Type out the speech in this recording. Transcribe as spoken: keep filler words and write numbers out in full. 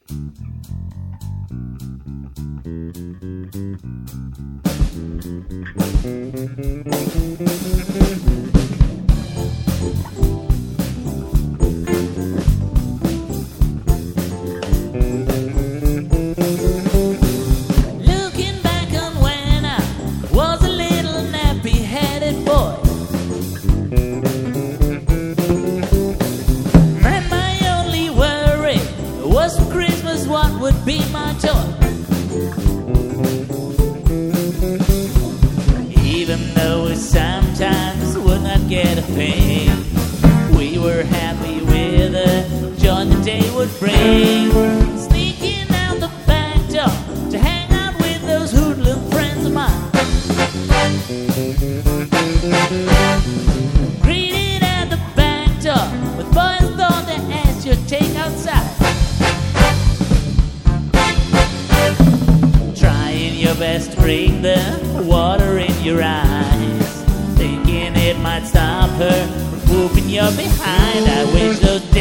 Looking back on when I was a little nappy-headed boy, and my only worry was for Christmas what would be my toy. Even though we sometimes would not get a thing, we were happy with the joy the day would bring. Sneaking out the back door to hang out with those hoodlum friends of mine. Greeted at the back door with boys thought they asked you to take outside. Trying your best to bring the water in your eyes, thinking it might stop her from whooping your behind. I wish those